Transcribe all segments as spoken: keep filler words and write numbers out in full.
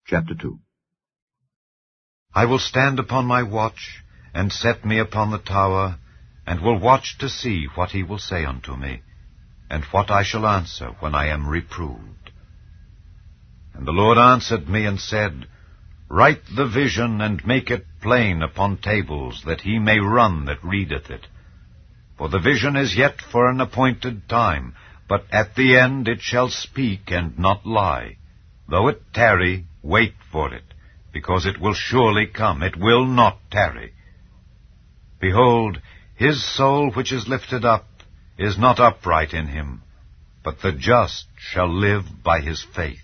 Chapter two. I will stand upon my watch, and set me upon the tower, and will watch to see what he will say unto me, and what I shall answer when I am reproved. And the Lord answered me and said, Write the vision, and make it plain upon tables, that he may run that readeth it. For the vision is yet for an appointed time, but at the end it shall speak and not lie. Though it tarry, wait for it, because it will surely come, it will not tarry. Behold, his soul which is lifted up is not upright in him, but the just shall live by his faith.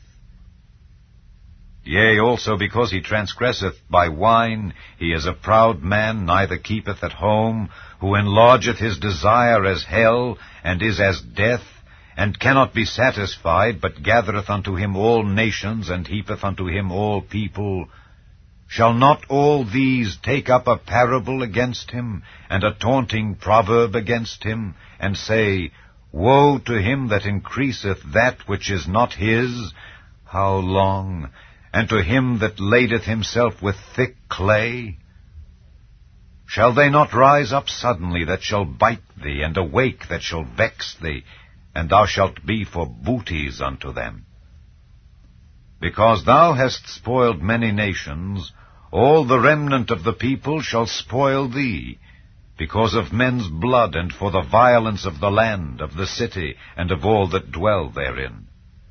Yea, also because he transgresseth by wine, he is a proud man, neither keepeth at home, who enlargeth his desire as hell, and is as death, and cannot be satisfied, but gathereth unto him all nations, and heapeth unto him all people. Shall not all these take up a parable against him, and a taunting proverb against him, and say, Woe to him that increaseth that which is not his! How long? And to him that ladeth himself with thick clay? Shall they not rise up suddenly that shall bite thee, and awake that shall vex thee, and thou shalt be for booties unto them? Because thou hast spoiled many nations, all the remnant of the people shall spoil thee, because of men's blood, and for the violence of the land, of the city, and of all that dwell therein.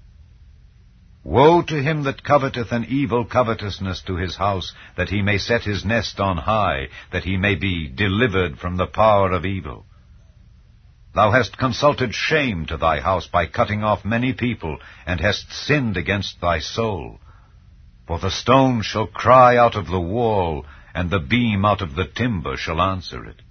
Woe to him that coveteth an evil covetousness to his house, that he may set his nest on high, that he may be delivered from the power of evil. Thou hast consulted shame to thy house by cutting off many people, and hast sinned against thy soul. For the stone shall cry out of the wall, and the beam out of the timber shall answer it.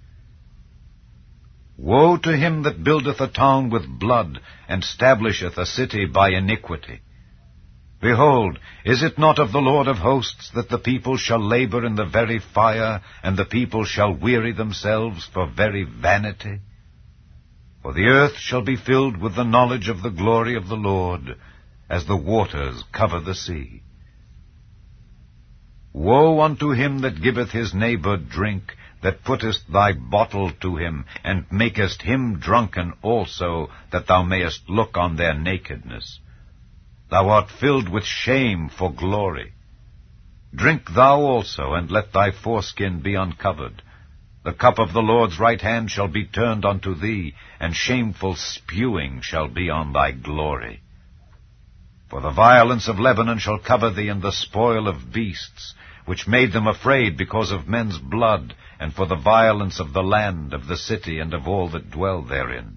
Woe to him that buildeth a town with blood, and stablisheth a city by iniquity. Behold, is it not of the Lord of hosts that the people shall labor in the very fire, and the people shall weary themselves for very vanity? For the earth shall be filled with the knowledge of the glory of the Lord, as the waters cover the sea. Woe unto him that giveth his neighbor drink, that puttest thy bottle to him, and makest him drunken also, that thou mayest look on their nakedness. Thou art filled with shame for glory. Drink thou also, and let thy foreskin be uncovered. The cup of the Lord's right hand shall be turned unto thee, and shameful spewing shall be on thy glory. For the violence of Lebanon shall cover thee, and the spoil of beasts, which made them afraid because of men's blood, and for the violence of the land, of the city, and of all that dwell therein.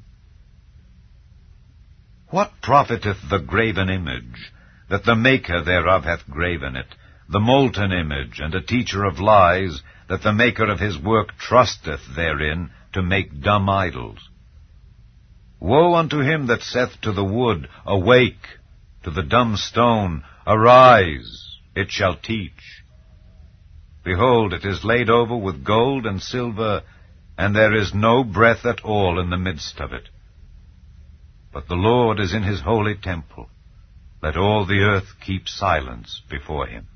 What profiteth the graven image, that the maker thereof hath graven it, the molten image, and a teacher of lies, that the maker of his work trusteth therein, to make dumb idols? Woe unto him that saith to the wood, Awake! To the dumb stone, Arise! It shall teach. Behold, it is laid over with gold and silver, and there is no breath at all in the midst of it. But the Lord is in his holy temple. Let all the earth keep silence before him.